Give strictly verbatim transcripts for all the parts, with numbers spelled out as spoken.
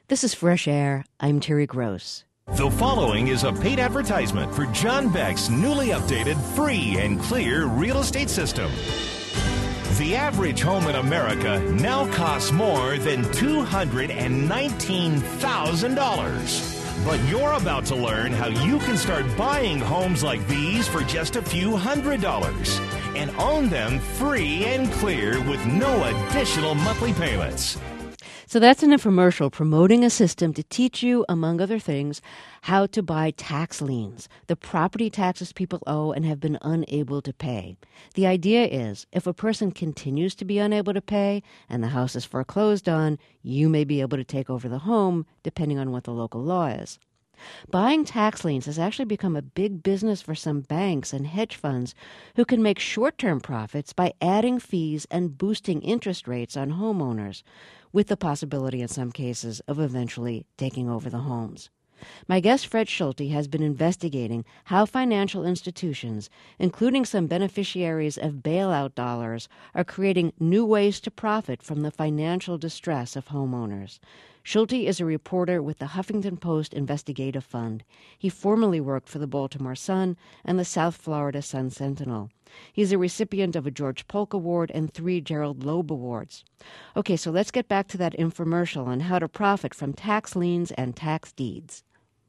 This is Fresh Air. I'm Terry Gross. The following is a paid advertisement for John Beck's newly updated free and clear real estate system. The average home in America now costs more than two hundred nineteen thousand dollars. But you're about to learn how you can start buying homes like these for just a few hundred dollars and own them free and clear with no additional monthly payments. So that's an infomercial promoting a system to teach you, among other things, how to buy tax liens, the property taxes people owe and have been unable to pay. The idea is, if a person continues to be unable to pay and the house is foreclosed on, you may be able to take over the home, depending on what the local law is. Buying tax liens has actually become a big business for some banks and hedge funds who can make short-term profits by adding fees and boosting interest rates on homeowners, with the possibility in some cases of eventually taking over the homes. My guest, Fred Schulte, has been investigating how financial institutions, including some beneficiaries of bailout dollars, are creating new ways to profit from the financial distress of homeowners. Schulte is a reporter with the Huffington Post Investigative Fund. He formerly worked for the Baltimore Sun and the South Florida Sun-Sentinel. He's a recipient of a George Polk Award and three Gerald Loeb Awards. Okay, so let's get back to that infomercial on how to profit from tax liens and tax deeds.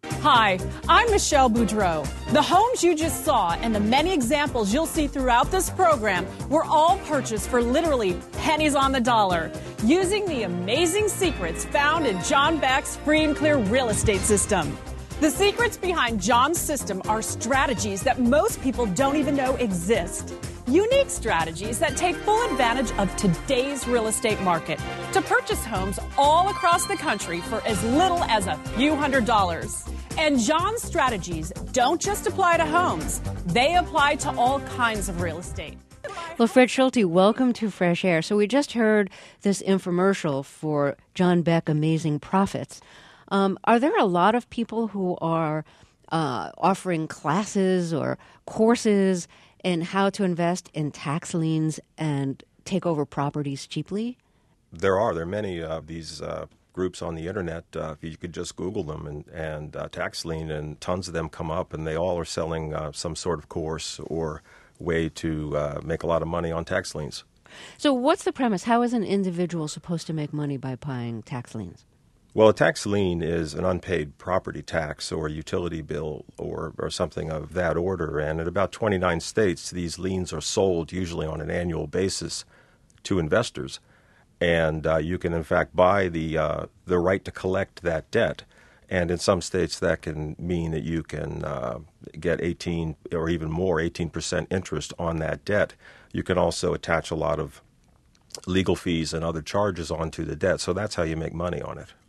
Hi, I'm Michelle Boudreau. The homes you just saw and the many examples you'll see throughout this program were all purchased for literally pennies on the dollar, using the amazing secrets found in John Beck's free and clear real estate system. The secrets behind John's system are strategies that most people don't even know exist. Unique strategies that take full advantage of today's real estate market to purchase homes all across the country for as little as a few hundred dollars. And John's strategies don't just apply to homes. They apply to all kinds of real estate. Well, Fred Schulte, welcome to Fresh Air. So we just heard this infomercial for John Beck Amazing Profits. Um, are there a lot of people who are uh, offering classes or courses in how to invest in tax liens and take over properties cheaply? There are. There are many of these uh, groups on the Internet. Uh, if you could just Google them and, and uh, tax lien, and tons of them come up, and they all are selling uh, some sort of course or way to uh, make a lot of money on tax liens. So what's the premise? How is an individual supposed to make money by buying tax liens? Well, a tax lien is an unpaid property tax or a utility bill or, or something of that order. And in about twenty-nine states, these liens are sold usually on an annual basis to investors. And uh, you can, in fact, buy the uh, the right to collect that debt. And in some states, that can mean that you can uh, get eighteen or even more, eighteen percent interest on that debt. You can also attach a lot of legal fees and other charges onto the debt. So that's how you make money on it.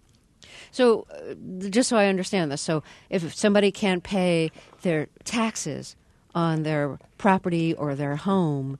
So uh, just so I understand this, so if somebody can't pay their taxes on their property or their home,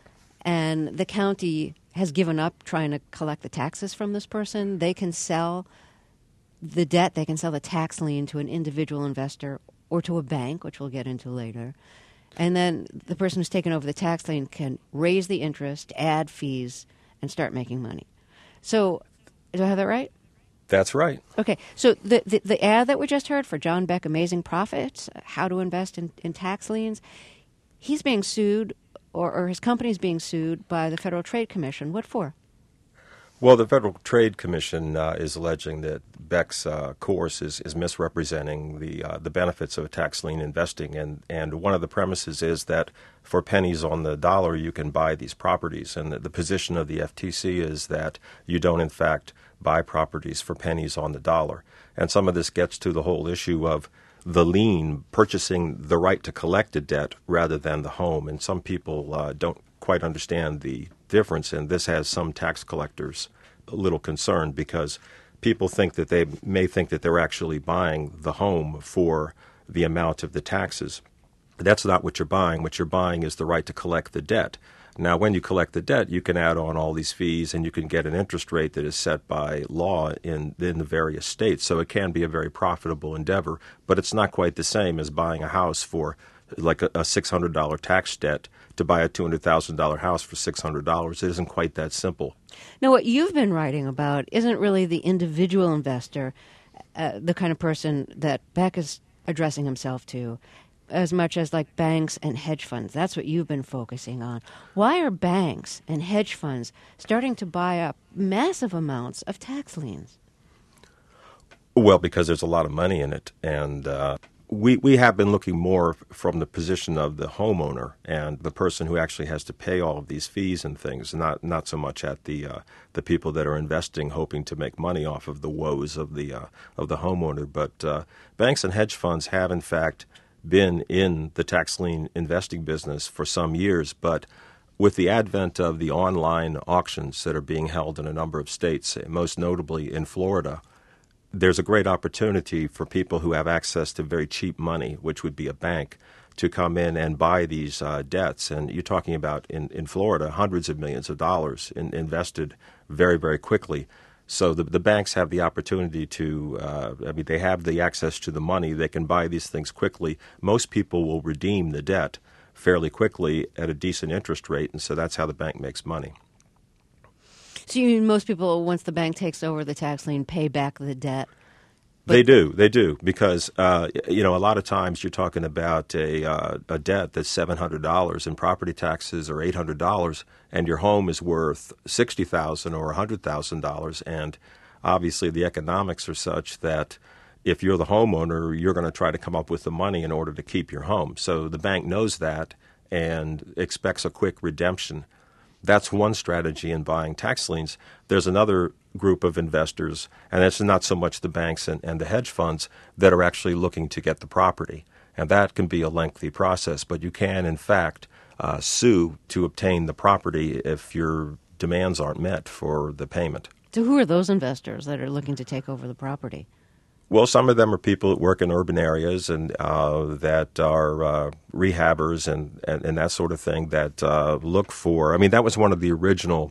and the county has given up trying to collect the taxes from this person, they can sell the debt, they can sell the tax lien to an individual investor or to a bank, which we'll get into later. And then the person who's taken over the tax lien can raise the interest, add fees, and start making money. So do I have that right? That's right. Okay, so the, the the ad that we just heard for John Beck, Amazing Profits, how to invest in, in tax liens, he's being sued, or, or his company's being sued by the Federal Trade Commission. What for? Well, the Federal Trade Commission uh, is alleging that Beck's uh, course is, is misrepresenting the uh, the benefits of tax lien investing, and, and one of the premises is that for pennies on the dollar you can buy these properties, and the, the position of the F T C is that you don't, in fact, buy properties for pennies on the dollar. And some of this gets to the whole issue of the lien purchasing the right to collect a debt rather than the home, and some people uh, don't quite understand the difference, and this has some tax collectors a little concerned because people think that they may think that they're actually buying the home for the amount of the taxes. That's not what you're buying. What you're buying is the right to collect the debt. Now, when you collect the debt, you can add on all these fees, and you can get an interest rate that is set by law in, in the various states. So it can be a very profitable endeavor, but it's not quite the same as buying a house for like a, a six hundred dollars tax debt to buy a two hundred thousand dollars house for six hundred dollars. It isn't quite that simple. Now, what you've been writing about isn't really the individual investor, uh, the kind of person that Beck is addressing himself to, as much as like banks and hedge funds. That's what you've been focusing on. Why are banks and hedge funds starting to buy up massive amounts of tax liens? Well, because there's a lot of money in it, and uh, we we have been looking more from the position of the homeowner and the person who actually has to pay all of these fees and things, not not so much at the uh, the people that are investing, hoping to make money off of the woes of the uh, of the homeowner. But uh, banks and hedge funds have, in fact, been in the tax lien investing business for some years, but with the advent of the online auctions that are being held in a number of states, most notably in Florida, there's a great opportunity for people who have access to very cheap money, which would be a bank, to come in and buy these uh, debts. And you're talking about, in, in Florida, hundreds of millions of dollars in, invested very, very quickly. So the, the banks have the opportunity to, uh, I mean, they have the access to the money. They can buy these things quickly. Most people will redeem the debt fairly quickly at a decent interest rate, and so that's how the bank makes money. So you mean most people, once the bank takes over the tax lien, pay back the debt? But they do, they do, because uh, you know, a lot of times you're talking about a uh, a debt that's seven hundred dollars and property taxes are eight hundred dollars, and your home is worth sixty thousand dollars or one hundred thousand dollars, and obviously the economics are such that if you're the homeowner, you're going to try to come up with the money in order to keep your home. So the bank knows that and expects a quick redemption. That's one strategy in buying tax liens. There's another group of investors, and it's not so much the banks and, and the hedge funds, that are actually looking to get the property. And that can be a lengthy process, but you can, in fact, uh, sue to obtain the property if your demands aren't met for the payment. So who are those investors that are looking to take over the property? Well, some of them are people that work in urban areas and uh, that are uh, rehabbers and, and, and that sort of thing that uh, look for, I mean, that was one of the original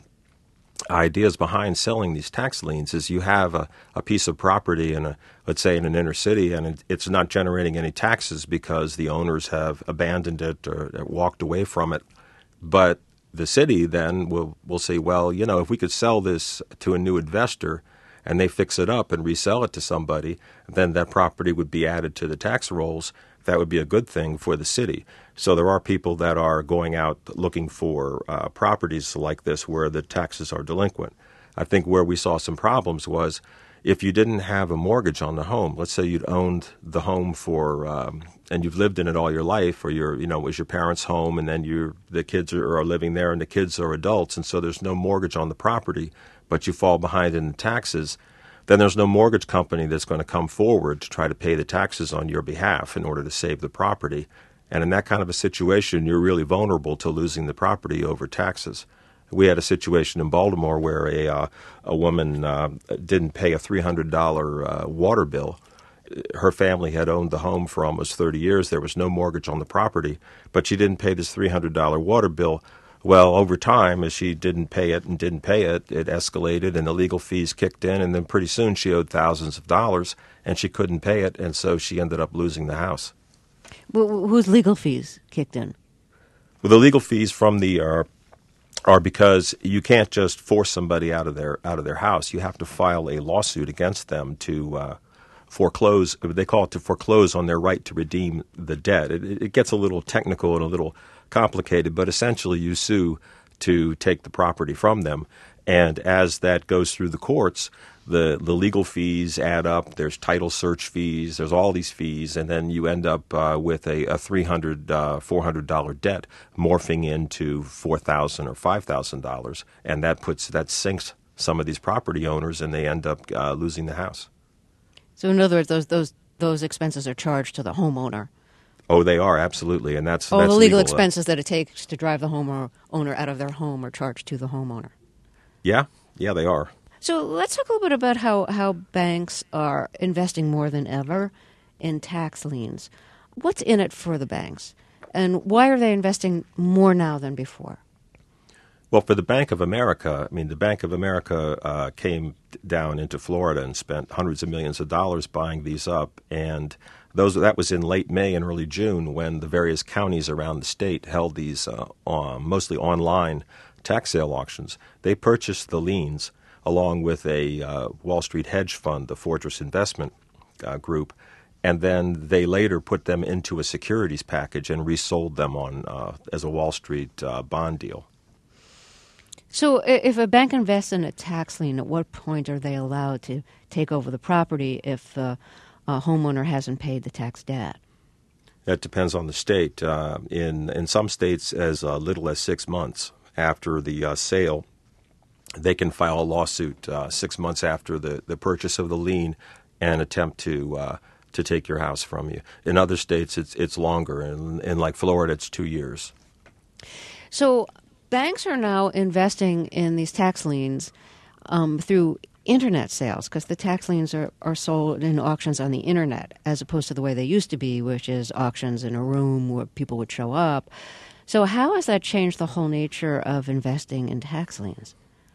ideas behind selling these tax liens is you have a, a piece of property in a, let's say in an inner city, and it, it's not generating any taxes because the owners have abandoned it or walked away from it. But the city then will, will say, well, you know, if we could sell this to a new investor and they fix it up and resell it to somebody, then that property would be added to the tax rolls. That would be a good thing for the city. So there are people that are going out looking for uh, properties like this where the taxes are delinquent. I think where we saw some problems was if you didn't have a mortgage on the home, let's say you'd owned the home for, um, and you've lived in it all your life, or you're, you know, it was your parents' home, and then you the kids are, are living there, and the kids are adults, and so there's no mortgage on the property, but you fall behind in the taxes, then there's no mortgage company that's going to come forward to try to pay the taxes on your behalf in order to save the property. And in that kind of a situation, you're really vulnerable to losing the property over taxes. We had a situation in Baltimore where a uh, a woman uh, didn't pay a three hundred dollars uh, water bill. Her family had owned the home for almost thirty years. There was no mortgage on the property, but she didn't pay this three hundred dollars water bill. Well, over time, as she didn't pay it and didn't pay it, it escalated and the legal fees kicked in, and then pretty soon she owed thousands of dollars and she couldn't pay it, and so she ended up losing the house. Well, whose legal fees kicked in? Well, the legal fees from the uh, are because you can't just force somebody out of their out of their house. You have to file a lawsuit against them to uh, foreclose. They call it to foreclose on their right to redeem the debt. It, it gets a little technical and a little complicated, but essentially you sue to take the property from them. And as that goes through the courts, the, the legal fees add up. There's title search fees. There's all these fees. And then you end up uh, with a, a three hundred dollars, uh, four hundred dollars debt morphing into four thousand dollars or five thousand dollars. And that puts that sinks some of these property owners, and they end up uh, losing the house. So in other words, those those those expenses are charged to the homeowner. Oh, they are, absolutely. And that's, oh, that's the legal, legal expenses that it takes to drive the homeowner out of their home are charged to the homeowner. Yeah, yeah, they are. So let's talk a little bit about how, how banks are investing more than ever in tax liens. What's in it for the banks? And why are they investing more now than before? Well, for the Bank of America, I mean, the Bank of America uh, came down into Florida and spent hundreds of millions of dollars buying these up, and those that was in late May and early June when the various counties around the state held these uh, uh, mostly online tax sale auctions. They purchased the liens along with a uh, Wall Street hedge fund, the Fortress Investment uh, Group, and then they later put them into a securities package and resold them on uh, as a Wall Street uh, bond deal. So if a bank invests in a tax lien, at what point are they allowed to take over the property if the uh, homeowner hasn't paid the tax debt? That depends on the state. Uh, in, in some states, as uh, little as six months after the uh, sale, they can file a lawsuit uh, six months after the, the purchase of the lien and attempt to uh, to take your house from you. In other states, it's it's longer. In, in like Florida, it's two years. So banks are now investing in these tax liens um, through Internet sales because the tax liens are, are sold in auctions on the Internet as opposed to the way they used to be, which is auctions in a room where people would show up. So how has that changed the whole nature of investing in tax liens?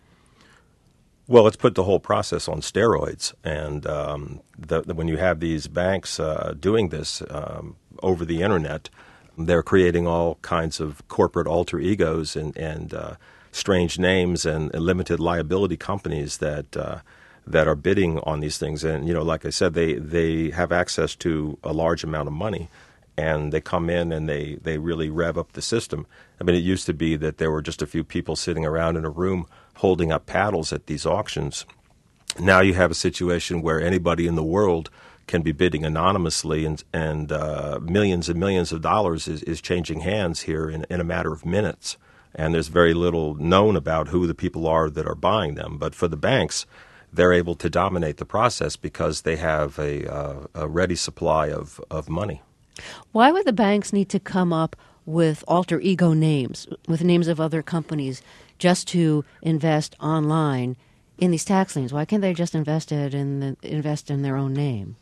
Well, it's put the whole process on steroids. And um, the, the, when you have these banks uh, doing this um, over the Internet, they're creating all kinds of corporate alter egos and, and uh, strange names and, and limited liability companies that uh, that are bidding on these things. And, you know, like I said, they, they have access to a large amount of money. And they come in and they, they really rev up the system. I mean, it used to be that there were just a few people sitting around in a room holding up paddles at these auctions. Now you have a situation where anybody in the world can be bidding anonymously, and, and uh, millions and millions of dollars is, is changing hands here in, in a matter of minutes. And there's very little known about who the people are that are buying them. But for the banks, they're able to dominate the process because they have a, uh, a ready supply of, of money. Why would the banks need to come up with alter ego names, with names of other companies, just to invest online in these tax liens? Why can't they just invest it in the, invest in their own name?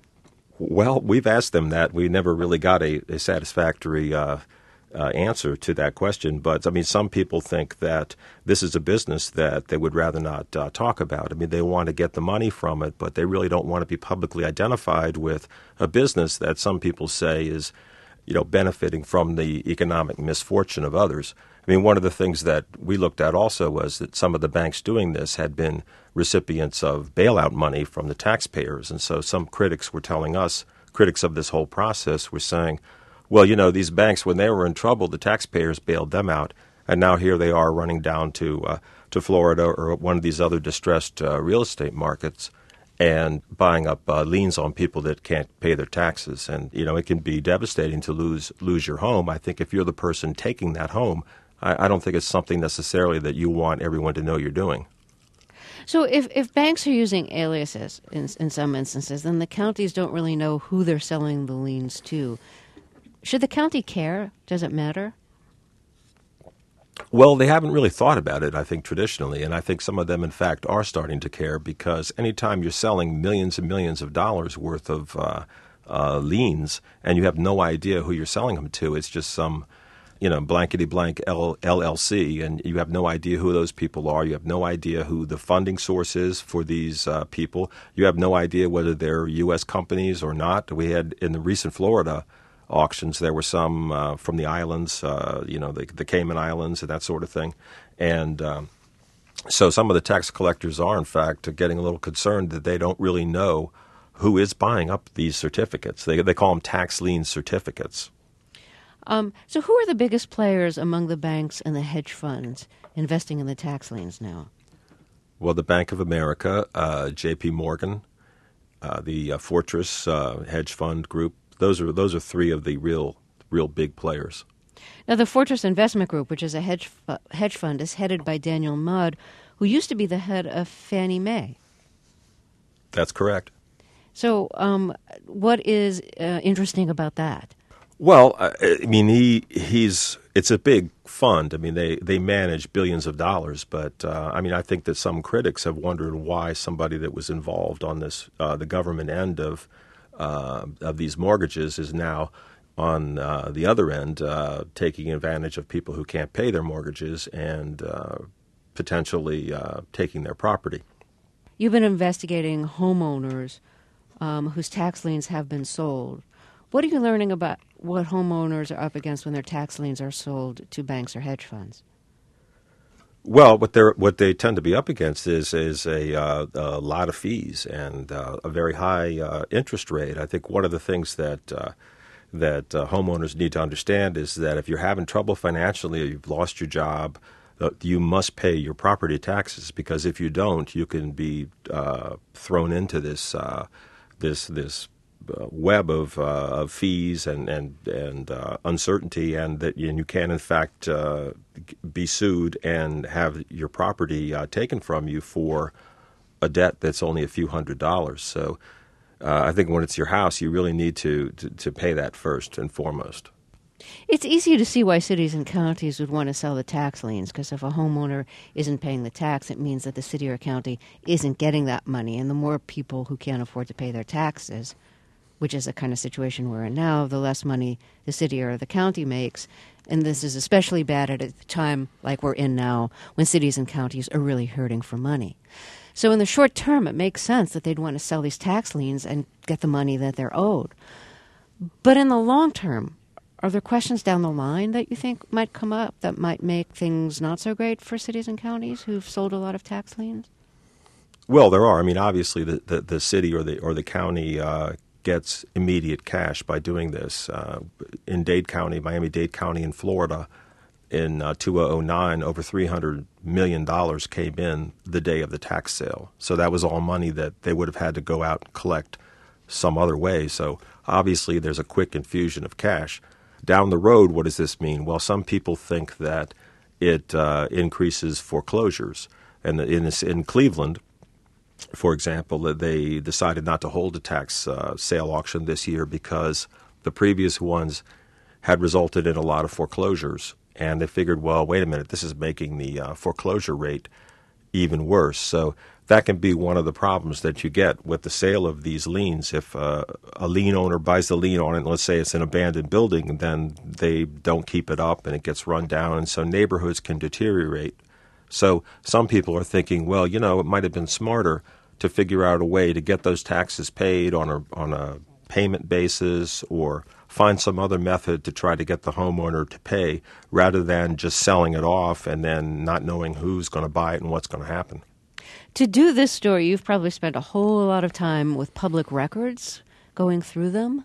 Well, we've asked them that. We never really got a, a satisfactory uh, uh, answer to that question. But, I mean, some people think that this is a business that they would rather not uh, talk about. I mean, they want to get the money from it, but they really don't want to be publicly identified with a business that some people say is, you know, benefiting from the economic misfortune of others. I mean, one of the things that we looked at also was that some of the banks doing this had been recipients of bailout money from the taxpayers. And so some critics were telling us, critics of this whole process were saying, well, you know, these banks, when they were in trouble, the taxpayers bailed them out. And now here they are running down to uh, to Florida or one of these other distressed uh, real estate markets and buying up uh, liens on people that can't pay their taxes. And, you know, it can be devastating to lose lose your home. I think if you're the person taking that home, I, I don't think it's something necessarily that you want everyone to know you're doing. So if, if banks are using aliases in, in some instances, then the counties don't really know who they're selling the liens to. Should the county care? Does it matter? Well, they haven't really thought about it, I think, traditionally. And I think some of them, in fact, are starting to care because anytime you're selling millions and millions of dollars worth of uh, uh, liens and you have no idea who you're selling them to, it's just some, you know, blankety-blank L L C, and you have no idea who those people are. You have no idea who the funding source is for these uh, people. You have no idea whether they're U S companies or not. We had, in the recent Florida auctions, there were some uh, from the islands, uh, you know, the, the Cayman Islands and that sort of thing. And um, so some of the tax collectors are, in fact, getting a little concerned that they don't really know who is buying up these certificates. They, they call them tax lien certificates. Um, so who are the biggest players among the banks and the hedge funds investing in the tax liens now? Well, the Bank of America, uh, J P Morgan, uh, the uh, Fortress uh, hedge fund group. Those are those are three of the real real big players. Now, the Fortress Investment Group, which is a hedge fu- hedge fund, is headed by Daniel Mudd, who used to be the head of Fannie Mae. That's correct. So, um, what is uh, interesting about that? Well, I mean, he he's it's a big fund. I mean, they, they manage billions of dollars. But, uh, I mean, I think that some critics have wondered why somebody that was involved on this, uh, the government end of uh, of these mortgages is now on uh, the other end, uh, taking advantage of people who can't pay their mortgages and uh, potentially uh, taking their property. You've been investigating homeowners um, whose tax liens have been sold. What are you learning about what homeowners are up against when their tax liens are sold to banks or hedge funds? Well, what they what they tend to be up against is is a, uh, a lot of fees and uh, a very high uh, interest rate. I think one of the things that uh, that uh, homeowners need to understand is that if you're having trouble financially or you've lost your job, uh, you must pay your property taxes, because if you don't, you can be uh, thrown into this uh, this this uh, web of, uh, of fees and and and uh, uncertainty, and that and you can in fact uh, be sued and have your property uh, taken from you for a debt that's only a few hundred dollars. So. Uh, I think when it's your house, you really need to, to, to pay that first and foremost. It's easy to see why cities and counties would want to sell the tax liens, because if a homeowner isn't paying the tax, it means that the city or county isn't getting that money. And the more people who can't afford to pay their taxes, which is the kind of situation we're in now, the less money the city or the county makes. And this is especially bad at a time like we're in now, when cities and counties are really hurting for money. So in the short term, it makes sense that they'd want to sell these tax liens and get the money that they're owed. But in the long term, are there questions down the line that you think might come up that might make things not so great for cities and counties who've sold a lot of tax liens? Well, there are. I mean, obviously, the, the, the city or the or the county uh, gets immediate cash by doing this. Uh, in Dade County, Miami-Dade County in Florida, in uh, two thousand nine, over three hundred million dollars came in the day of the tax sale. So that was all money that they would have had to go out and collect some other way. So obviously there's a quick infusion of cash. Down the road, what does this mean? Well, some people think that it uh, increases foreclosures. And in, this, in Cleveland, for example, they decided not to hold a tax uh, sale auction this year because the previous ones had resulted in a lot of foreclosures. And they figured, well, wait a minute, this is making the uh, foreclosure rate even worse. So that can be one of the problems that you get with the sale of these liens. If uh, a lien owner buys the lien on it, and let's say it's an abandoned building, then they don't keep it up and it gets run down, and so neighborhoods can deteriorate. So some people are thinking, well, you know, it might have been smarter to figure out a way to get those taxes paid on a on a payment basis, or find some other method to try to get the homeowner to pay, rather than just selling it off and then not knowing who's going to buy it and what's going to happen. To do this story, you've probably spent a whole lot of time with public records, going through them.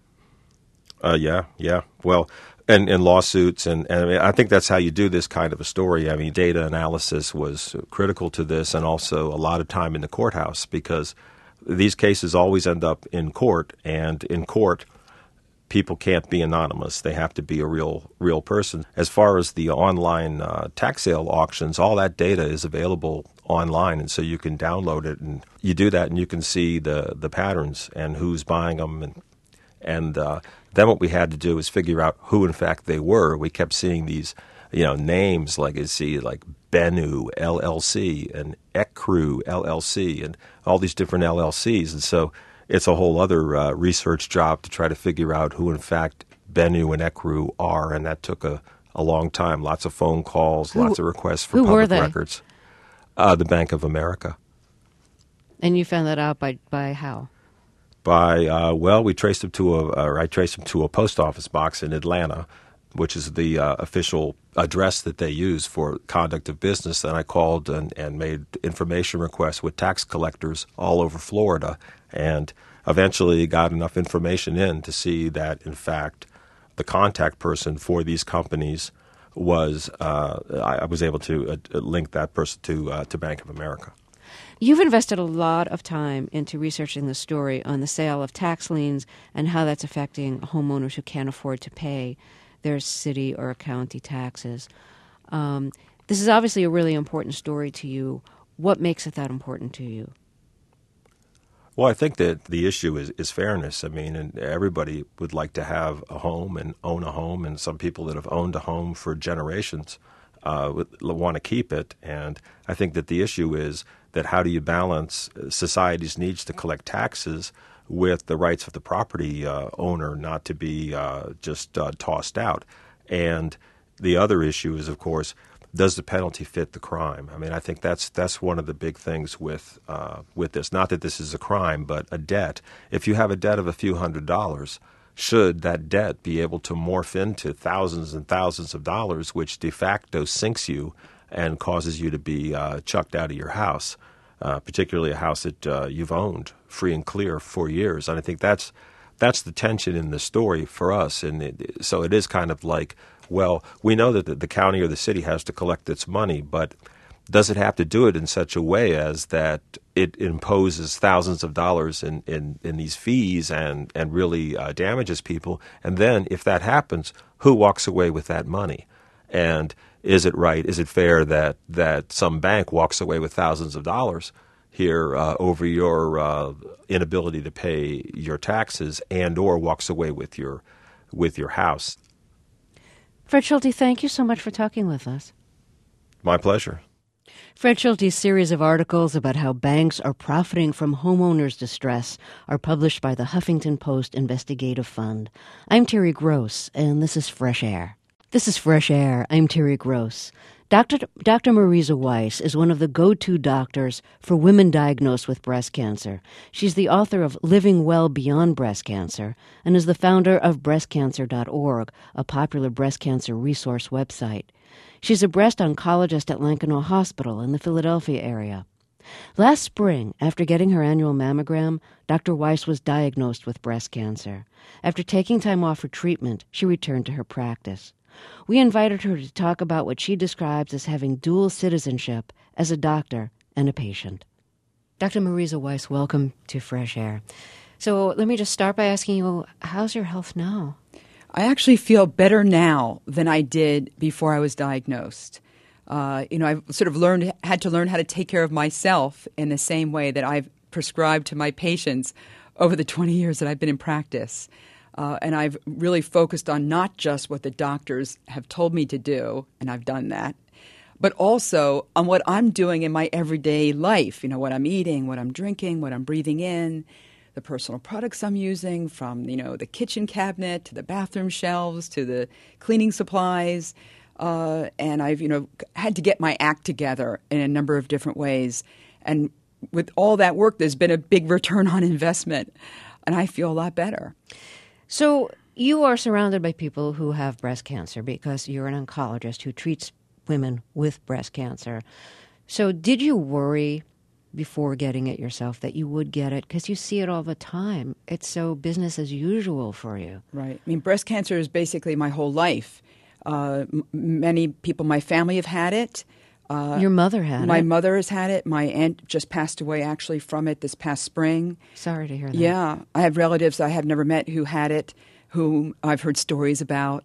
Uh, yeah, yeah. Well, and, and lawsuits, and, and I, mean, I think that's how you do this kind of a story. I mean, data analysis was critical to this, and also a lot of time in the courthouse, because these cases always end up in court, and in court, people can't be anonymous. They have to be a real real person. As far as the online uh, tax sale auctions, all that data is available online, and so you can download it, and you do that, and you can see the, the patterns and who's buying them. And, and uh, then what we had to do is figure out who, in fact, they were. We kept seeing these, you know, names like you see like Bennu L L C and Ecru L L C and all these different L L Cs. And so it's a whole other uh, research job to try to figure out who, in fact, Bennu and Ecru are. And that took a, a long time. Lots of phone calls, who, lots of requests for who public were they? records. Uh, the Bank of America. And you found that out by, by how? By, uh, well, we traced them to a, or I traced them to a post office box in Atlanta, which is the uh, official address that they use for conduct of business. And I called and, and made information requests with tax collectors all over Florida, and eventually got enough information in to see that, in fact, the contact person for these companies was, uh, I, I was able to uh, link that person to uh, to Bank of America. You've invested a lot of time into researching the story on the sale of tax liens and how that's affecting homeowners who can't afford to pay their city or county taxes. Um, this is obviously a really important story to you. What makes it that important to you? Well, I think that the issue is, is fairness. I mean, and everybody would like to have a home and own a home, and some people that have owned a home for generations uh, would want to keep it. And I think that the issue is that how do you balance society's needs to collect taxes with the rights of the property uh, owner not to be uh, just uh, tossed out. And the other issue is, of course, does the penalty fit the crime? I mean, I think that's that's one of the big things with uh, with this. Not that this is a crime, but a debt. If you have a debt of a few hundred dollars, should that debt be able to morph into thousands and thousands of dollars, which de facto sinks you and causes you to be uh, chucked out of your house, uh, particularly a house that uh, you've owned free and clear for years? And I think that's that's the tension in the story for us. And it, so it is kind of like, well, we know that the, the county or the city has to collect its money, but does it have to do it in such a way as that it imposes thousands of dollars in, in, in these fees and, and really uh, damages people? And then if that happens, who walks away with that money? And is it right, is it fair that, that some bank walks away with thousands of dollars here uh, over your uh, inability to pay your taxes and or walks away with your with your house? Fred Schulte, thank you so much for talking with us. My pleasure. Fred Schulte's series of articles about how banks are profiting from homeowners' distress are published by the Huffington Post Investigative Fund. I'm Terry Gross, and this is Fresh Air. This is Fresh Air. I'm Terry Gross. Doctor Doctor Marisa Weiss is one of the go-to doctors for women diagnosed with breast cancer. She's the author of Living Well Beyond Breast Cancer and is the founder of breast cancer dot org, a popular breast cancer resource website. She's a breast oncologist at Lankenau Hospital in the Philadelphia area. Last spring, after getting her annual mammogram, Doctor Weiss was diagnosed with breast cancer. After taking time off for treatment, she returned to her practice. We invited her to talk about what she describes as having dual citizenship as a doctor and a patient. Doctor Marisa Weiss, welcome to Fresh Air. So let me just start by asking you, how's your health now? I actually feel better now than I did before I was diagnosed. Uh, you know, I've sort of learned, had to learn how to take care of myself in the same way that I've prescribed to my patients over the twenty years that I've been in practice. Uh, and I've really focused on not just what the doctors have told me to do, and I've done that, but also on what I'm doing in my everyday life, you know, what I'm eating, what I'm drinking, what I'm breathing in, the personal products I'm using, from, you know, the kitchen cabinet to the bathroom shelves to the cleaning supplies. Uh, and I've, you know, had to get my act together in a number of different ways. And with all that work, there's been a big return on investment, and I feel a lot better. So you are surrounded by people who have breast cancer because you're an oncologist who treats women with breast cancer. So did you worry before getting it yourself that you would get it? Because you see it all the time. It's so business as usual for you. Right. I mean, breast cancer is basically my whole life. Uh, m- many people in my family have had it. Uh, Your mother had my it? My mother has had it. My aunt just passed away actually from it this past spring. Sorry to hear that. Yeah. I have relatives I have never met who had it, whom I've heard stories about.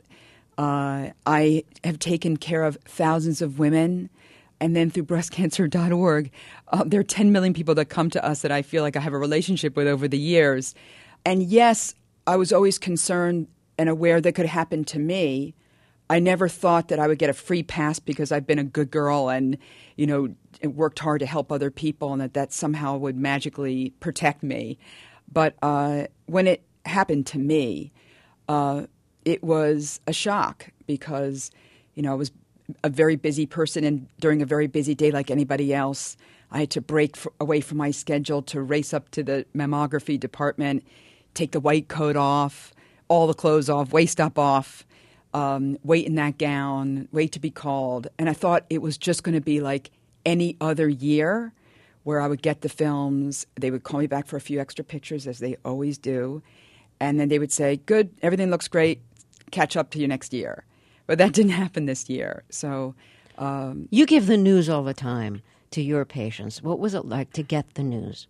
Uh, I have taken care of thousands of women. And then through breast cancer dot org, uh, there are ten million people that come to us that I feel like I have a relationship with over the years. And yes, I was always concerned and aware that could happen to me. I never thought that I would get a free pass because I've been a good girl and, you know, worked hard to help other people, and that that somehow would magically protect me. But uh, when it happened to me, uh, it was a shock because, you know, I was a very busy person, and during a very busy day like anybody else, I had to break f- away from my schedule to race up to the mammography department, take the white coat off, all the clothes off, waist up off, um, wait in that gown, wait to be called. And I thought it was just going to be like any other year where I would get the films. They would call me back for a few extra pictures, as they always do. And then they would say, good, everything looks great, catch up to you next year. But that didn't happen this year. So um, you give the news all the time to your patients. What was it like to get the news?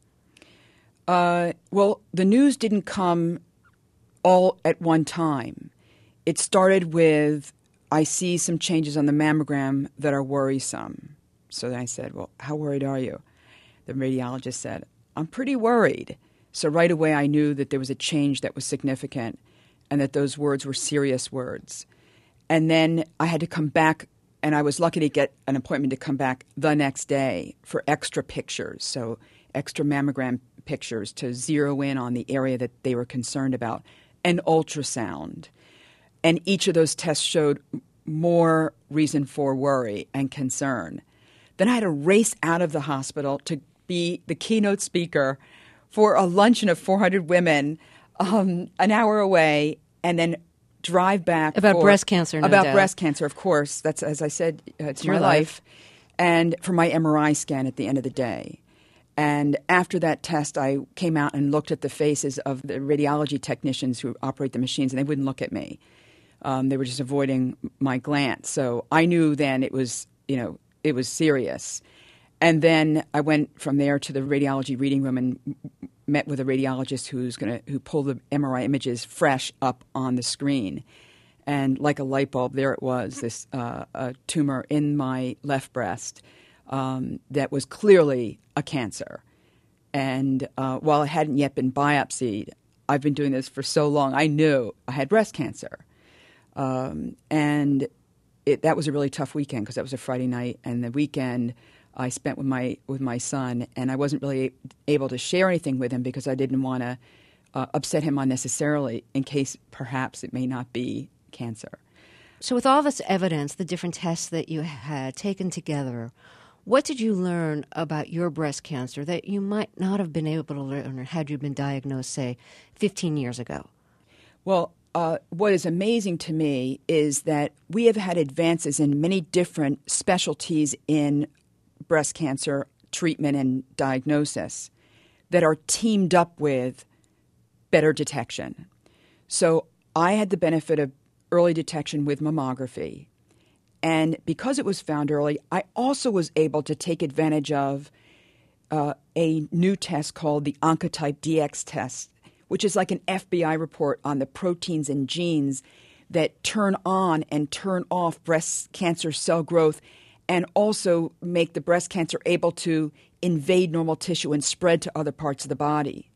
Uh, well, the news didn't come all at one time. It started with, I see some changes on the mammogram that are worrisome. So then I said, well, how worried are you? The radiologist said, I'm pretty worried. So right away I knew that there was a change that was significant and that those words were serious words. And then I had to come back and I was lucky to get an appointment to come back the next day for extra pictures, so extra mammogram pictures to zero in on the area that they were concerned about, and ultrasound. And each of those tests showed more reason for worry and concern. Then I had to race out of the hospital to be the keynote speaker for a luncheon of four hundred women um, an hour away, and then drive back. About for, breast cancer, no About doubt. breast cancer, of course. That's, as I said, uh, it's, It's your my life. life. And for my M R I scan at the end of the day. And after that test, I came out and looked at the faces of the radiology technicians who operate the machines, and they wouldn't look at me. Um, they were just avoiding my glance. So I knew then it was, you know, it was serious. And then I went from there to the radiology reading room and met with a radiologist who's going to who pulled the M R I images fresh up on the screen. And like a light bulb, there it was, this uh, a tumor in my left breast um, that was clearly a cancer. And uh, while it hadn't yet been biopsied, I've been doing this for so long, I knew I had breast cancer. Um, and it, that was a really tough weekend because that was a Friday night, and the weekend I spent with my with my son, and I wasn't really able to share anything with him because I didn't want to uh, upset him unnecessarily in case perhaps it may not be cancer. So with all this evidence, the different tests that you had taken together, what did you learn about your breast cancer that you might not have been able to learn had you been diagnosed, say, fifteen years ago? Well, uh, what is amazing to me is that we have had advances in many different specialties in breast cancer treatment and diagnosis that are teamed up with better detection. So I had the benefit of early detection with mammography. And because it was found early, I also was able to take advantage of uh, a new test called the Oncotype D X test, which is like an F B I report on the proteins and genes that turn on and turn off breast cancer cell growth and also make the breast cancer able to invade normal tissue and spread to other parts of the body.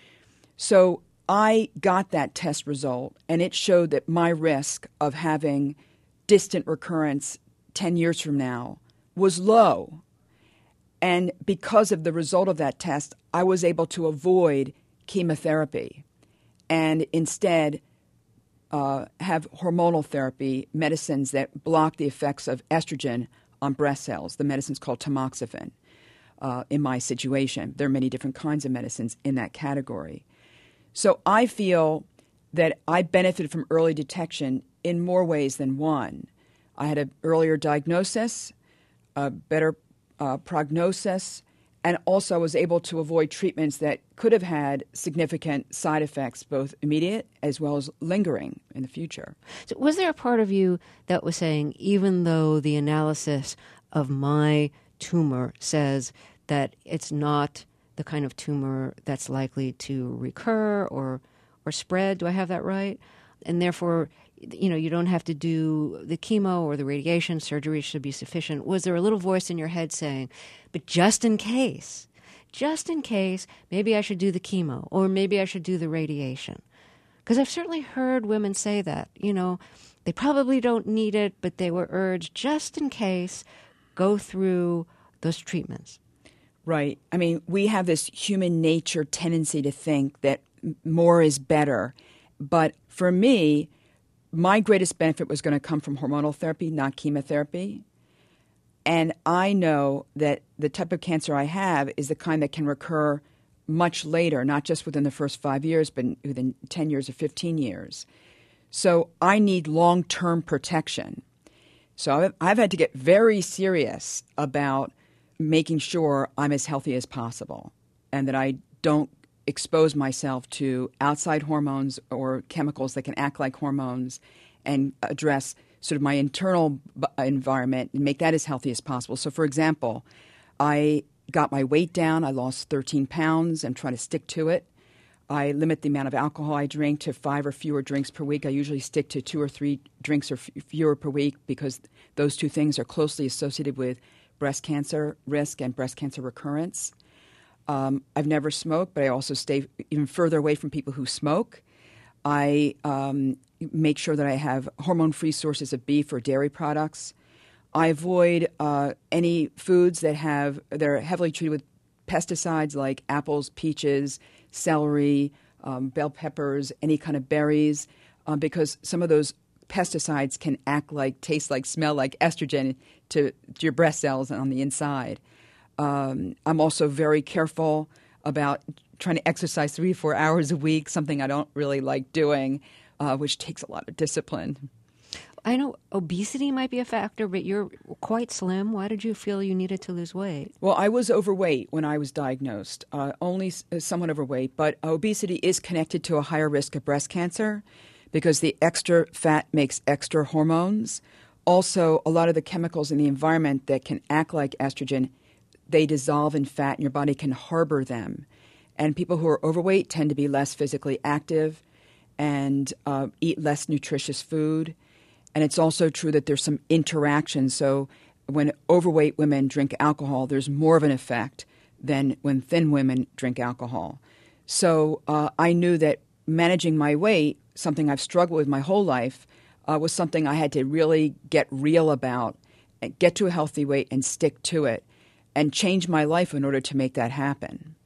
So I got that test result, and it showed that my risk of having distant recurrence ten years from now was low. And because of the result of that test, I was able to avoid chemotherapy and instead uh, have hormonal therapy, medicines that block the effects of estrogen on breast cells. The medicine's called tamoxifen uh, in my situation. There are many different kinds of medicines in that category. So I feel that I benefited from early detection in more ways than one. I had an earlier diagnosis, a better uh, prognosis, and also was able to avoid treatments that could have had significant side effects, both immediate as well as lingering in the future. So was there a part of you that was saying, even though the analysis of my tumor says that it's not the kind of tumor that's likely to recur or or spread, do I have that right? And therefore, you know, you don't have to do the chemo or the radiation, surgery should be sufficient. Was there a little voice in your head saying, but just in case, just in case, maybe I should do the chemo or maybe I should do the radiation? Because I've certainly heard women say that, you know, they probably don't need it, but they were urged just in case, go through those treatments. Right. I mean, we have this human nature tendency to think that more is better. But for me, my greatest benefit was going to come from hormonal therapy, not chemotherapy. And I know that the type of cancer I have is the kind that can recur much later, not just within the first five years, but within ten years or fifteen years. So I need long-term protection. So I've, I've had to get very serious about making sure I'm as healthy as possible and that I don't expose myself to outside hormones or chemicals that can act like hormones and address sort of my internal environment and make that as healthy as possible. So, for example, I got my weight down. I lost thirteen pounds. I'm trying to stick to it. I limit the amount of alcohol I drink to five or fewer drinks per week. I usually stick to two or three drinks or f- fewer per week because those two things are closely associated with breast cancer risk and breast cancer recurrence. Um, I've never smoked, but I also stay even further away from people who smoke. I um, make sure that I have hormone-free sources of beef or dairy products. I avoid uh, any foods that have they're heavily treated with pesticides like apples, peaches, celery, um, bell peppers, any kind of berries, um, because some of those pesticides can act like, taste like, smell like estrogen to, to your breast cells on the inside. Um, I'm also very careful about trying to exercise three to four hours a week, something I don't really like doing, uh, which takes a lot of discipline. I know obesity might be a factor, but you're quite slim. Why did you feel you needed to lose weight? Well, I was overweight when I was diagnosed, uh, only s- somewhat overweight, but obesity is connected to a higher risk of breast cancer because the extra fat makes extra hormones. Also, a lot of the chemicals in the environment that can act like estrogen, they dissolve in fat and your body can harbor them. And people who are overweight tend to be less physically active and uh, eat less nutritious food. And it's also true that there's some interaction. So when overweight women drink alcohol, there's more of an effect than when thin women drink alcohol. So uh, I knew that managing my weight, something I've struggled with my whole life, uh, was something I had to really get real about, and get to a healthy weight and stick to it, and change my life in order to make that happen.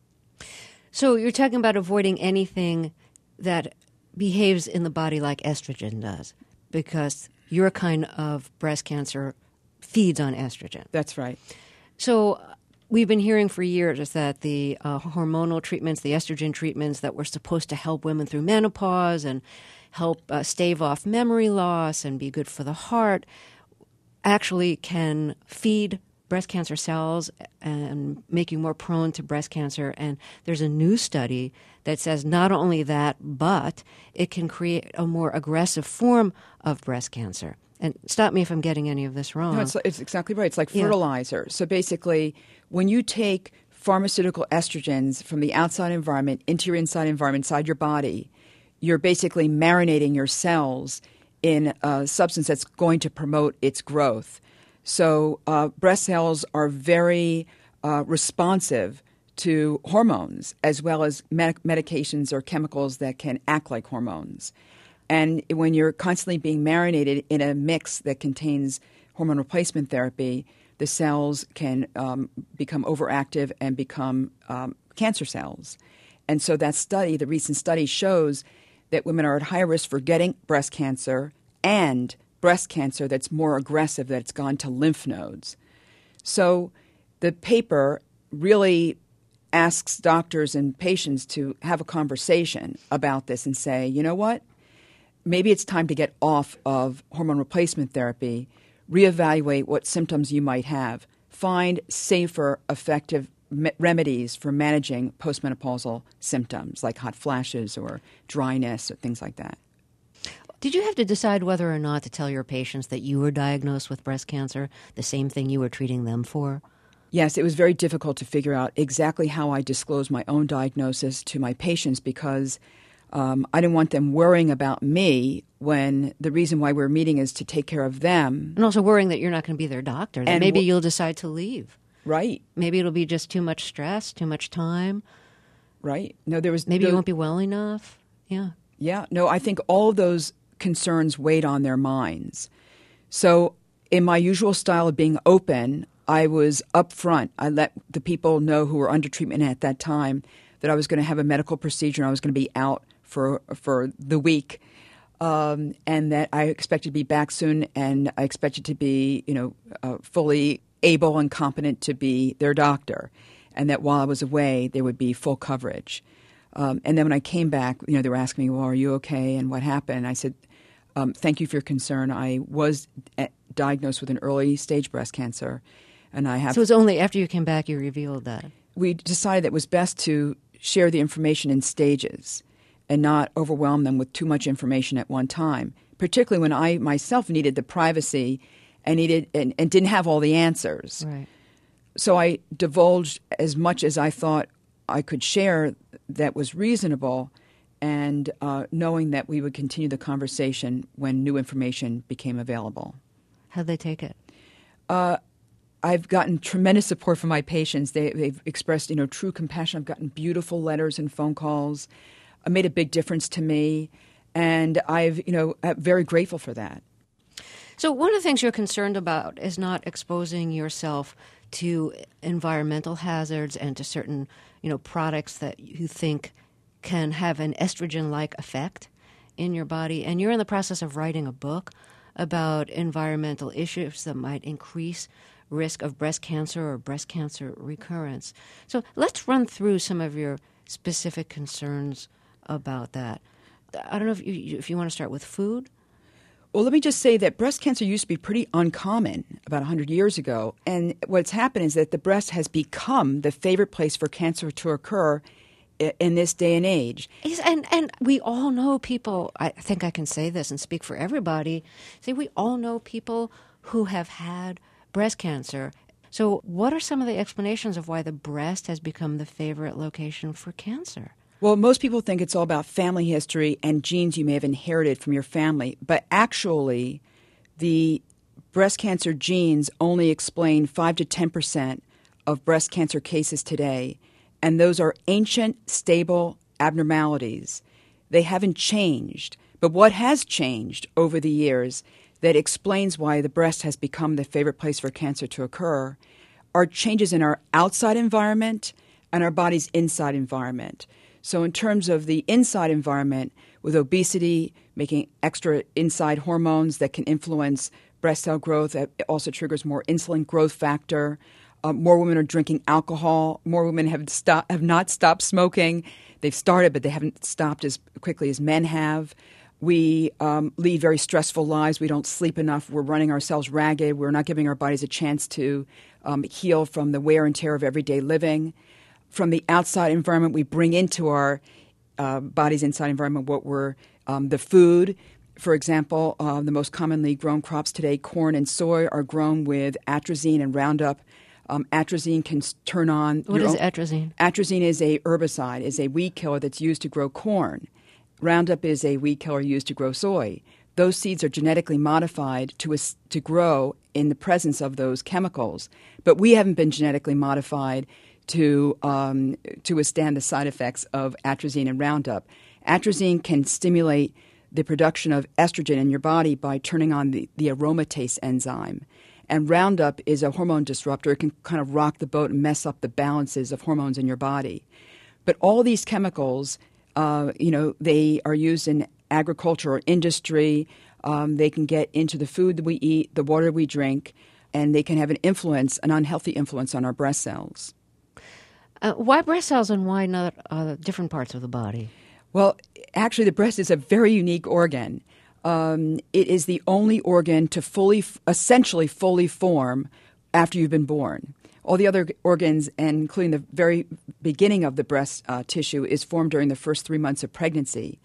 So you're talking about avoiding anything that behaves in the body like estrogen does, because your kind of breast cancer feeds on estrogen. That's right. So uh, we've been hearing for years that the uh, hormonal treatments, the estrogen treatments that were supposed to help women through menopause and help uh, stave off memory loss and be good for the heart, actually can feed breast cancer cells and make you more prone to breast cancer. And there's a new study that says not only that, but it can create a more aggressive form of breast cancer. And stop me if I'm getting any of this wrong. No, it's, it's exactly right. It's like Yeah. fertilizer. So basically, when you take pharmaceutical estrogens from the outside environment into your inside environment, inside your body, you're basically marinating your cells in a substance that's going to promote its growth. So uh, breast cells are very uh, responsive to hormones as well as med- medications or chemicals that can act like hormones. And when you're constantly being marinated in a mix that contains hormone replacement therapy, the cells can um, become overactive and become um, cancer cells. And so that study, the recent study, shows that women are at higher risk for getting breast cancer and breast cancer that's more aggressive, that's gone to lymph nodes. So the paper really asks doctors and patients to have a conversation about this and say, you know what, maybe it's time to get off of hormone replacement therapy, reevaluate what symptoms you might have, find safer, effective me- remedies for managing postmenopausal symptoms like hot flashes or dryness or things like that. Did you have to decide whether or not to tell your patients that you were diagnosed with breast cancer, the same thing you were treating them for? Yes, it was very difficult to figure out exactly how I disclosed my own diagnosis to my patients because um, I didn't want them worrying about me when the reason why we're meeting is to take care of them. And also worrying that you're not going to be their doctor, that And maybe wh- you'll decide to leave. Right, Maybe it'll be just too much stress, too much time. right. No, there was Maybe there- you won't be well enough. Yeah. Yeah, no, I think all of those concerns weighed on their minds. So in my usual style of being open, I was upfront. I let the people know who were under treatment at that time that I was going to have a medical procedure and I was going to be out for for the week, um, and that I expected to be back soon and I expected to be, you know, uh, fully able and competent to be their doctor, and that while I was away, there would be full coverage. Um, and then when I came back, you know, they were asking me, well, are you okay? And what happened? And I said, um, thank you for your concern. I was a- diagnosed with an early stage breast cancer. And I have. So it's only after you came back you revealed that. We decided that it was best to share the information in stages and not overwhelm them with too much information at one time, particularly when I myself needed the privacy and needed and, and didn't have all the answers. Right. So I divulged as much as I thought I could share that was reasonable, and uh, knowing that we would continue the conversation when new information became available. How'd they take it? I've gotten tremendous support from my patients. They, they've expressed, you know, true compassion. I've gotten beautiful letters and phone calls. It made a big difference to me, and I've, you know, I'm very grateful for that. So one of the things you're concerned about is not exposing yourself to environmental hazards and to certain, you know, products that you think can have an estrogen-like effect in your body. And you're in the process of writing a book about environmental issues that might increase risk of breast cancer or breast cancer recurrence. So let's run through some of your specific concerns about that. I don't know if you, if you want to start with food. Well, let me just say that breast cancer used to be pretty uncommon about one hundred years ago. And what's happened is that the breast has become the favorite place for cancer to occur in this day and age. And and we all know people, I think I can say this and speak for everybody, say we all know people who have had breast cancer. So what are some of the explanations of why the breast has become the favorite location for cancer? Well, most people think it's all about family history and genes you may have inherited from your family. But actually, the breast cancer genes only explain five to ten percent of breast cancer cases today. And those are ancient, stable abnormalities. They haven't changed. But what has changed over the years that explains why the breast has become the favorite place for cancer to occur are changes in our outside environment and our body's inside environment. So in terms of the inside environment, with obesity, making extra inside hormones that can influence breast cell growth, it also triggers more insulin growth factor. Uh, more women are drinking alcohol. More women have stop, have not stopped smoking. They've started, but they haven't stopped as quickly as men have. We um, lead very stressful lives. We don't sleep enough. We're running ourselves ragged. We're not giving our bodies a chance to um, heal from the wear and tear of everyday living. From the outside environment, we bring into our uh, body's inside environment what we're um, the food. For example, uh, the most commonly grown crops today, corn and soy, are grown with atrazine and Roundup. Um, atrazine can turn on. What is atrazine? Atrazine is a herbicide, is a weed killer that's used to grow corn. Roundup is a weed killer used to grow soy. Those seeds are genetically modified to to grow in the presence of those chemicals, but we haven't been genetically modified to um, to withstand the side effects of atrazine and Roundup. Atrazine can stimulate the production of estrogen in your body by turning on the, the aromatase enzyme. And Roundup is a hormone disruptor. It can kind of rock the boat and mess up the balances of hormones in your body. But all these chemicals, uh, you know, they are used in agriculture or industry. Um, they can get into the food that we eat, the water we drink, and they can have an influence, an unhealthy influence on our breast cells. Uh, why breast cells and why not uh, different parts of the body? Well, actually, the breast is a very unique organ. Um, it is the only organ to fully, essentially fully form after you've been born. All the other organs, and including the very beginning of the breast uh, tissue, is formed during the first three months of pregnancy.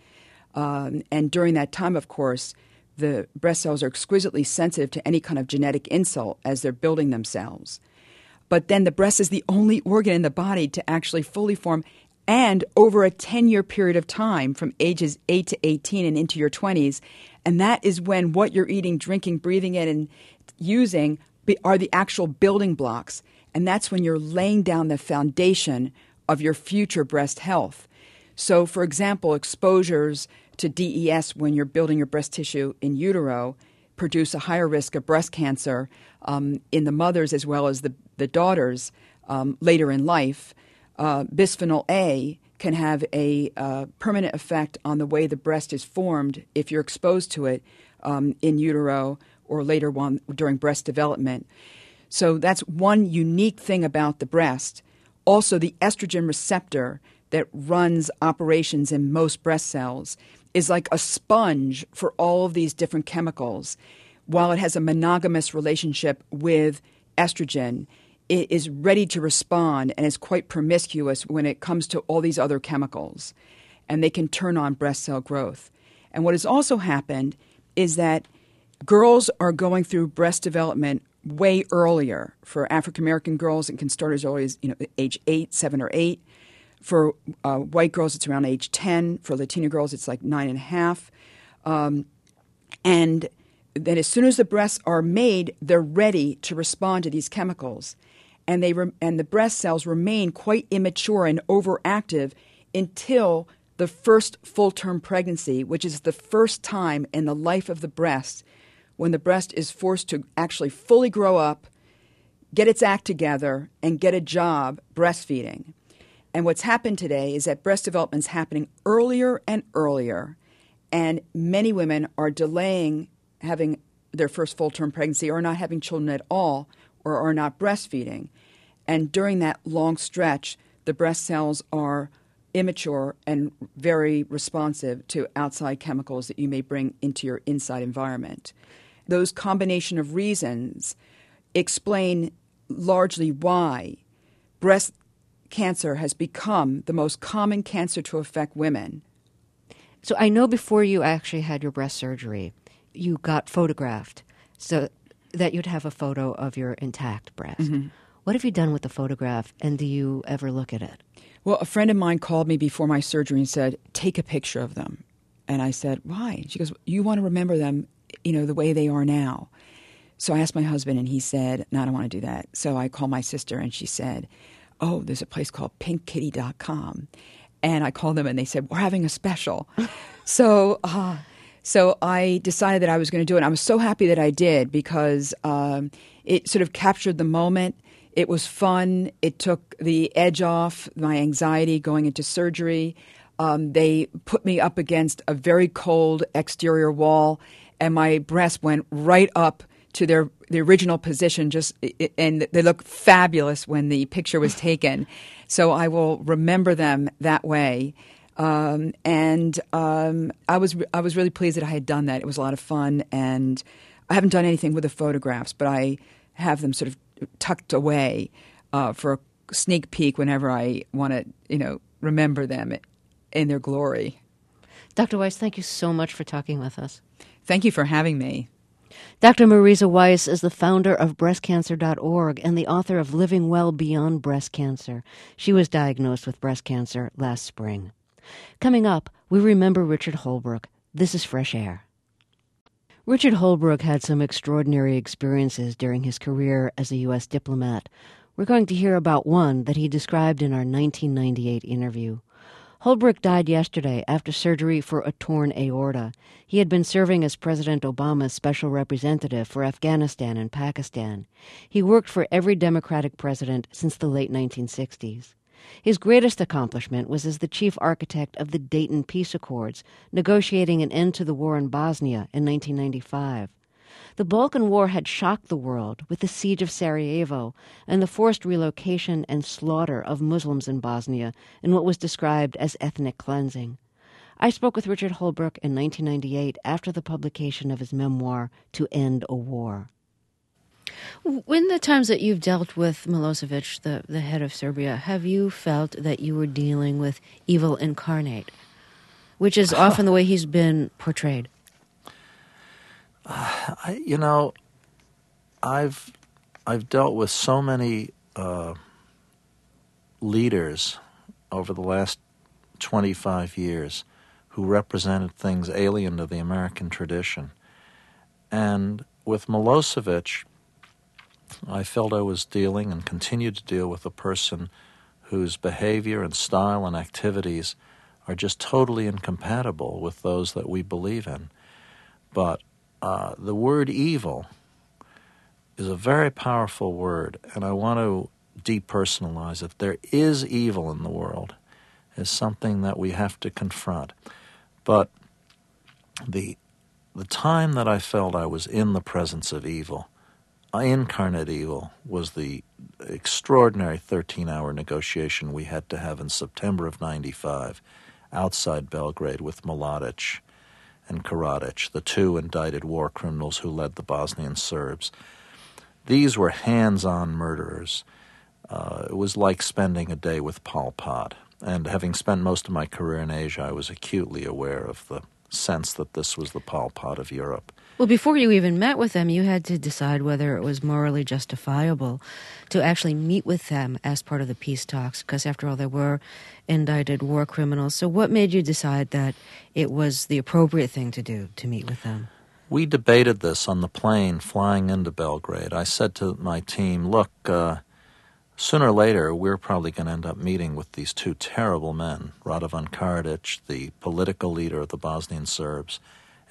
Um, and during that time, of course, the breast cells are exquisitely sensitive to any kind of genetic insult as they're building themselves. But then the breast is the only organ in the body to actually fully form, and over a ten-year period of time, from ages eight to eighteen and into your twenties. And that is when what you're eating, drinking, breathing in, and using are the actual building blocks. And that's when you're laying down the foundation of your future breast health. So, for example, exposures to D E S when you're building your breast tissue in utero produce a higher risk of breast cancer um, in the mothers as well as the, the daughters um, later in life. Uh, bisphenol A can have a uh, permanent effect on the way the breast is formed if you're exposed to it um, in utero or later on during breast development. So that's one unique thing about the breast. Also, the estrogen receptor that runs operations in most breast cells is like a sponge for all of these different chemicals. While it has a monogamous relationship with estrogen, it is ready to respond and is quite promiscuous when it comes to all these other chemicals. And they can turn on breast cell growth. And what has also happened is that girls are going through breast development way earlier. For African American girls, it can start as early as you know, age eight, seven or eight. For uh, white girls, it's around age ten. For Latina girls, it's like nine and a half. Um, and then as soon as the breasts are made, they're ready to respond to these chemicals. And they re- and the breast cells remain quite immature and overactive until the first full-term pregnancy, which is the first time in the life of the breast when the breast is forced to actually fully grow up, get its act together, and get a job breastfeeding. And what's happened today is that breast development is happening earlier and earlier, and many women are delaying having their first full-term pregnancy or not having children at all or are not breastfeeding. And during that long stretch, the breast cells are immature and very responsive to outside chemicals that you may bring into your inside environment. Those combination of reasons explain largely why breast cancer has become the most common cancer to affect women. So I know before you actually had your breast surgery, you got photographed so that you'd have a photo of your intact breast. Mm-hmm. What have you done with the photograph, and do you ever look at it? Well, a friend of mine called me before my surgery and said, take a picture of them. And I said, why? She goes, you want to remember them, you know, the way they are now. So I asked my husband, and he said, no, I don't want to do that. So I called my sister, and she said, oh, there's a place called pink kitty dot com. And I called them, and they said, we're having a special. so uh, so I decided that I was going to do it. And I was so happy that I did because um, it sort of captured the moment. It was fun. It took the edge off my anxiety going into surgery. Um, they put me up against a very cold exterior wall, and my breasts went right up to their the original position, just and they look fabulous when the picture was taken. So I will remember them that way. Um, and um, I was I was really pleased that I had done that. It was a lot of fun, and I haven't done anything with the photographs, but I have them sort of tucked away uh, for a sneak peek whenever I want to, you know, remember them in their glory. Doctor Weiss, thank you so much for talking with us. Thank you for having me. Doctor Marisa Weiss is the founder of breast cancer dot org and the author of Living Well Beyond Breast Cancer. She was diagnosed with breast cancer last spring. Coming up, we remember Richard Holbrooke. This is Fresh Air. Richard Holbrooke had some extraordinary experiences during his career as a U S diplomat. We're going to hear about one that he described in our nineteen ninety-eight interview. Holbrooke died yesterday after surgery for a torn aorta. He had been serving as President Obama's special representative for Afghanistan and Pakistan. He worked for every Democratic president since the late nineteen sixties. His greatest accomplishment was as the chief architect of the Dayton Peace Accords, negotiating an end to the war in Bosnia in nineteen ninety-five. The Balkan War had shocked the world with the siege of Sarajevo and the forced relocation and slaughter of Muslims in Bosnia in what was described as ethnic cleansing. I spoke with Richard Holbrooke in nineteen ninety-eight after the publication of his memoir, To End a War. In the times that you've dealt with Milosevic, the, the head of Serbia, have you felt that you were dealing with evil incarnate, which is often the way he's been portrayed? Uh, I, you know, I've I've dealt with so many uh, leaders over the last twenty-five years who represented things alien to the American tradition. And with Milosevic, I felt I was dealing and continued to deal with a person whose behavior and style and activities are just totally incompatible with those that we believe in. But Uh, the word evil is a very powerful word, and I want to depersonalize it. There is evil in the world, is something that we have to confront. But the the time that I felt I was in the presence of evil, incarnate evil, was the extraordinary thirteen-hour negotiation we had to have in September of ninety-five outside Belgrade with Mladic and Karadzic, the two indicted war criminals who led the Bosnian Serbs. These were hands-on murderers. Uh, it was like spending a day with Pol Pot. And having spent most of my career in Asia, I was acutely aware of the sense that this was the Pol Pot of Europe. Well, before you even met with them, you had to decide whether it was morally justifiable to actually meet with them as part of the peace talks, because after all, they were indicted war criminals. So what made you decide that it was the appropriate thing to do to meet with them? We debated this on the plane flying into Belgrade. I said to my team, look, uh, sooner or later, we're probably going to end up meeting with these two terrible men, Radovan Karadzic, the political leader of the Bosnian Serbs,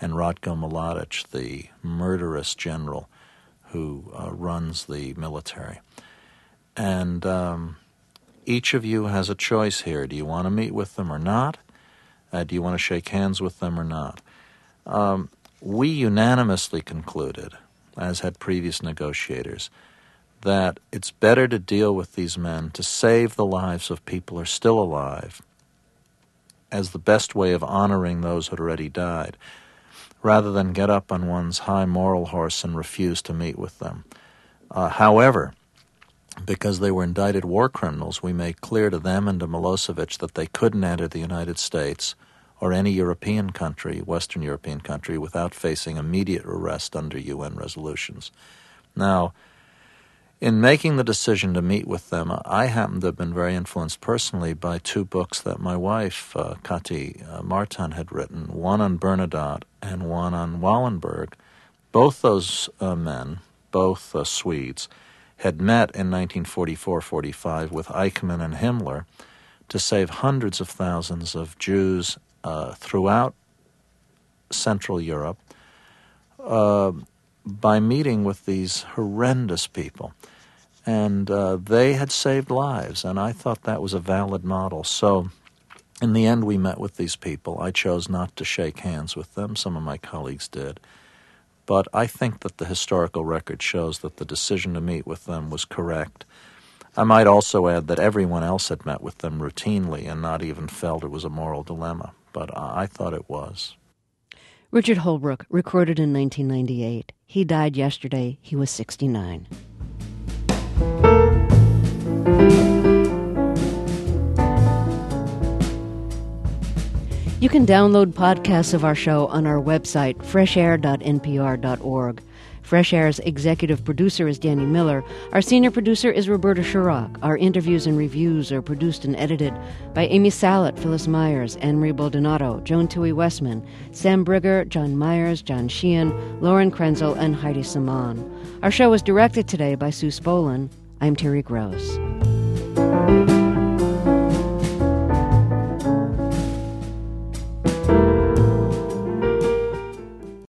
and Ratko Mladic, the murderous general who uh, runs the military. And um, each of you has a choice here. Do you want to meet with them or not? Uh, do you want to shake hands with them or not? Um, we unanimously concluded, as had previous negotiators, that it's better to deal with these men to save the lives of people who are still alive as the best way of honoring those who had already died, rather than get up on one's high moral horse and refuse to meet with them. Uh, however, because they were indicted war criminals, we made clear to them and to Milosevic that they couldn't enter the United States or any European country, Western European country, without facing immediate arrest under U N resolutions. Now, in making the decision to meet with them, I happen to have been very influenced personally by two books that my wife, uh, Kati uh, Martin, had written, one on Bernadotte and one on Wallenberg. Both those uh, men, both uh, Swedes, had met in nineteen forty-four forty-five with Eichmann and Himmler to save hundreds of thousands of Jews uh, throughout Central Europe uh, by meeting with these horrendous people. And uh, they had saved lives, and I thought that was a valid model. So in the end, we met with these people. I chose not to shake hands with them. Some of my colleagues did. But I think that the historical record shows that the decision to meet with them was correct. I might also add that everyone else had met with them routinely and not even felt it was a moral dilemma. But I thought it was. Richard Holbrooke, recorded in nineteen ninety-eight. He died yesterday. He was sixty-nine. You can download podcasts of our show on our website, fresh air dot n p r dot org. Fresh Air's executive producer is Danny Miller. Our senior producer is Roberta Shirok. Our interviews and reviews are produced and edited by Amy Salet, Phyllis Myers, Anne-Marie Baldonado, Joan Tui Westman, Sam Brigger, John Myers, John Sheehan, Lauren Krenzel, and Heidi Saman. Our show was directed today by Sue Spolin. I'm Terry Gross.